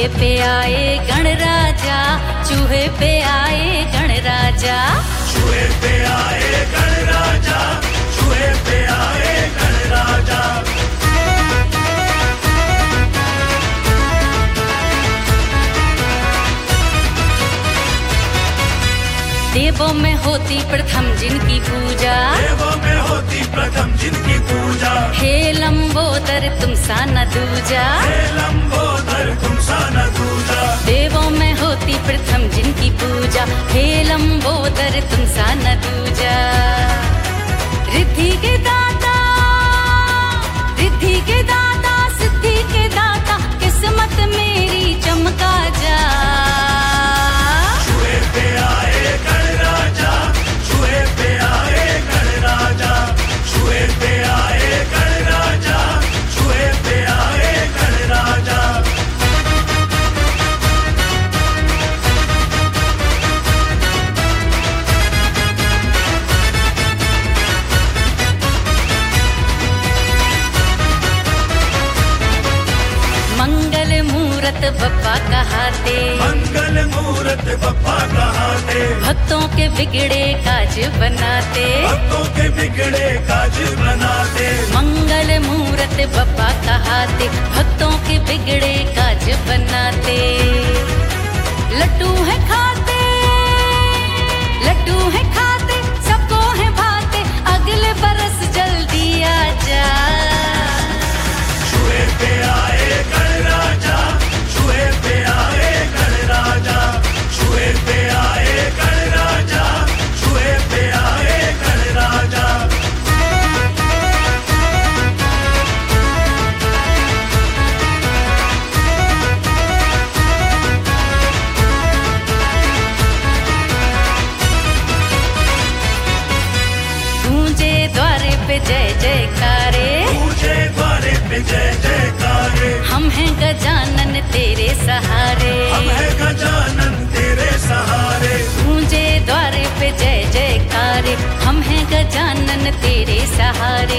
चूहे पे आए गणराजा, चूहे पे आए गणराजा, चूहे पे आए गणराजा, चूहे पे आए गणराजा। देवों में होती प्रथम जिनकी पूजा, देवों में होती प्रथम जिनकी पूजा, हे लंबोदर तुम सा न दूजा, हे लंबोदर तुम सा न दूजा। देवों में होती प्रथम जिनकी पूजा, हे लंबोदर तुम सा न दूजा। रिद्धि के दाता, रिद्धि के दाता, सिद्धि के दाता, किस्मत मेरी चमका जा। चूहे पे आए गणराजा, चूहे पे आए गणराजा, चूहे पे आए गणराजा, चूहे पे आए गणराजा। मंगल मूरत बप्पा कहाते, मंगल मूरत बप्पा कहाते, भक्तों के बिगड़े काज बनाते, भक्तों के बिगड़े काज बनाते। मंगल मूरत बप्पा कहाते, भक्तों के बिगड़े काज बनाते। लड्डू है खाते, लड्डू है खाते, सबको है भाते, अगले बरस जल्दी आ जा। चूहे पे आए गणराजा, चूहे पे आए गणराजा, चूहे पे आए गणराजा, चूहे पे आए गणराजा। गूंजे द्वारे पे जय जयकारे, पूजे द्वारे पे जय जयकारे, हम हैं गजानन तेरे सहारे। हम है गजानन तेरे सहारे। गूंजे द्वारे पे जय जयकारे, हम हैं गजानन तेरे सहारे।